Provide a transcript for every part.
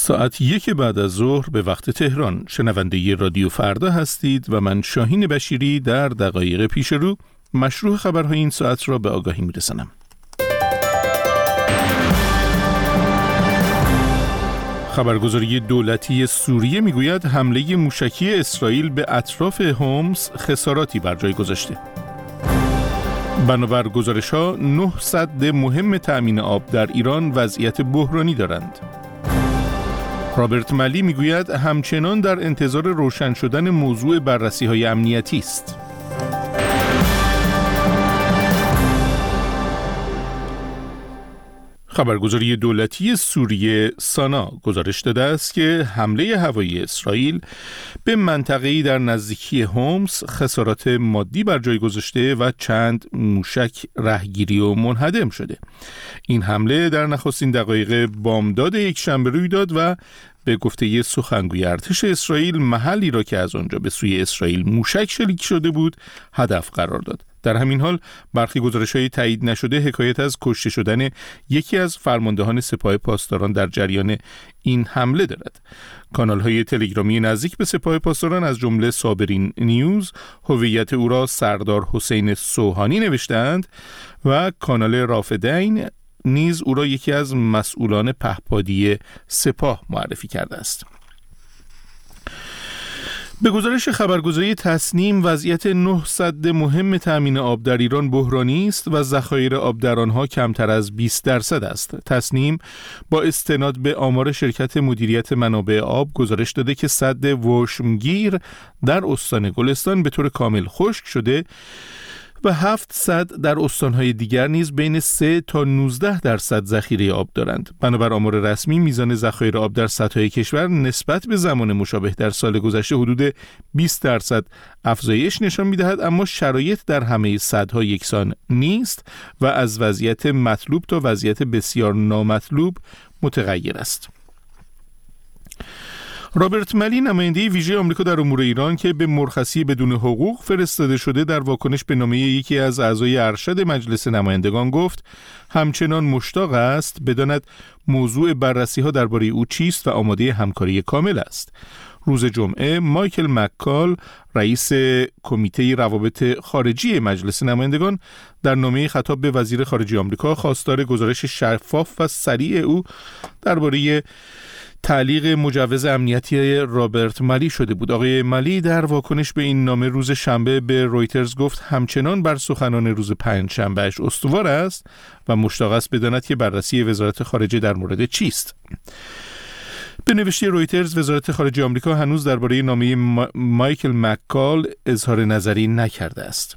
ساعت 1 بعد از ظهر به وقت تهران. شنونده رادیو فردا هستید و من شاهین بشیری در دقایق پیش رو مشروع خبرهای این ساعت را به آگاهی میرسانم. خبرگزاری دولتی سوریه میگوید حمله موشکی اسرائیل به اطراف هومس خساراتی بر جای گذاشته. بنابر گزارش‌ها 9 سد مهم تأمین آب در ایران وضعیت بحرانی دارند. رابرت ملی میگوید همچنان در انتظار روشن شدن موضوع بررسی‌های امنیتی است. خبرگزاری دولتی سوریه سانا گزارش داده است که حمله هوایی اسرائیل به منطقه‌ای در نزدیکی هومس خسارات مادی بر جای گذاشته و چند موشک رهگیری و منهدم شده. این حمله در نخستین دقایق بامداد یکشنبه روی داد و به گفته سخنگوی ارتش اسرائیل محلی را که از آنجا به سوی اسرائیل موشک شلیک شده بود هدف قرار داد. در همین حال برخی گزارش‌های تایید نشده حکایت از کشته شدن یکی از فرماندهان سپاه پاسداران در جریان این حمله دارد. کانال‌های تلگرامی نزدیک به سپاه پاسداران از جمله صابرین نیوز هویت او را سردار حسین سوهانی نوشتند و کانال رافدین نیز او را یکی از مسئولان پهپادی سپاه معرفی کرده است. به گزارش خبرگزاری تصنیم وضعیت 9 سد مهم تأمین آب در ایران بحرانی است و ذخایر آب در آنها کمتر از 20% است. تصنیم با استناد به آمار شرکت مدیریت منابع آب گزارش داده که سد وشمگیر در استان گلستان به طور کامل خشک شده و 7 سد در استانهای دیگر نیز بین 3 تا 19% ذخیره آب دارند. بنابر آمار رسمی میزان ذخایر آب در سطح کشور نسبت به زمان مشابه در سال گذشته حدود 20% افزایش نشان می‌دهد، اما شرایط در همه سدها یکسان نیست و از وضعیت مطلوب تا وضعیت بسیار نامطلوب متغیر است. رابرت ملی نماینده ویژه آمریکا در امور ایران که به مرخصی بدون حقوق فرستاده شده در واکنش به نامه یکی از اعضای ارشد مجلس نمایندگان گفت همچنان مشتاق است بداند موضوع بررسی‌ها درباره او چیست و آماده همکاری کامل است. روز جمعه مایکل مککال رئیس کمیته روابط خارجی مجلس نمایندگان در نامه خطاب به وزیر خارجه آمریکا خواستار گزارش شفاف و سریع او درباره تعلیق مجوز امنیتی رابرت ملی شده بود. آقای ملی در واکنش به این نامه روز شنبه به رویترز گفت همچنان بر سخنان روز پنجشنبهش استوار است و مشتاق است بداند که بررسی وزارت خارجه در مورد چیست. به نوشته رویترز وزارت خارجه آمریکا هنوز درباره نامه مایکل مککال اظهار نظری نکرده است.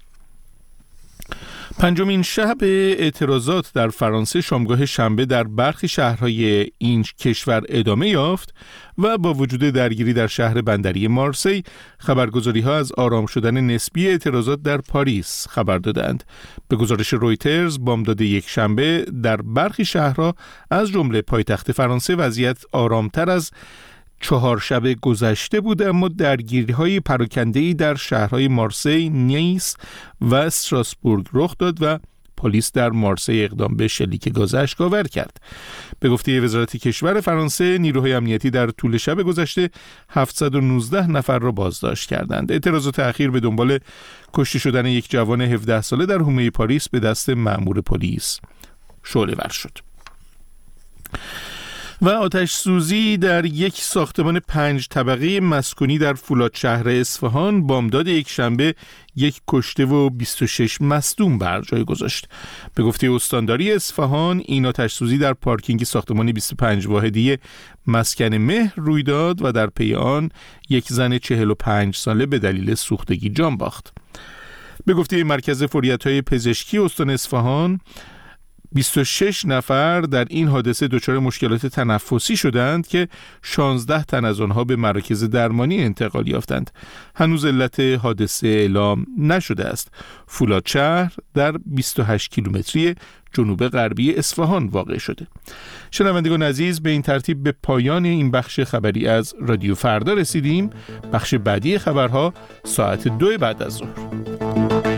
پنجمین شب اعتراضات در فرانسه شامگاه شنبه در برخی شهرهای این کشور ادامه یافت و با وجود درگیری در شهر بندری مارسی خبرگزاری‌ها از آرام شدن نسبی اعتراضات در پاریس خبر دادند. به گزارش رویترز بامداد یک شنبه در برخی شهرها از جمله پایتخت فرانسه وضعیت آرامتر از 4 شب گذشته بود، اما درگیری‌های پراکنده‌ای در شهرهای مارسی، نیس و استراسبورگ رخ داد و پلیس در مارسی اقدام به شلیک گاز اشک‌آور کرد. به گفته وزارت کشور فرانسه نیروهای امنیتی در طول شب گذشته 719 نفر را بازداشت کردند. اعتراضات اخیر به دنبال کشته شدن یک جوان 17 ساله در حومه پاریس به دست مأمور پلیس شعله‌ور شد. و آتش سوزی در یک ساختمان 5 طبقه مسکونی در فولاد شهر اصفهان بامداد یک شنبه یک کشته و 26 مصدوم بر جای گذاشت. به گفته استانداری اصفهان این آتش سوزی در پارکینگ ساختمان 25 واحدی مسکن مهر روی داد و در پی آن یک زن 45 ساله به دلیل سوختگی جان باخت. به گفته مرکز فوریت‌های پزشکی استان اصفهان 26 نفر در این حادثه دچار مشکلات تنفسی شدند که 16 تن از آنها به مراکز درمانی انتقال یافتند. هنوز علت حادثه اعلام نشده است. فولاد شهر در 28 کیلومتری جنوب غربی اصفهان واقع شده. شنوندگان عزیز، به این ترتیب به پایان این بخش خبری از رادیو فردا رسیدیم. بخش بعدی خبرها ساعت 2 بعد از ظهر.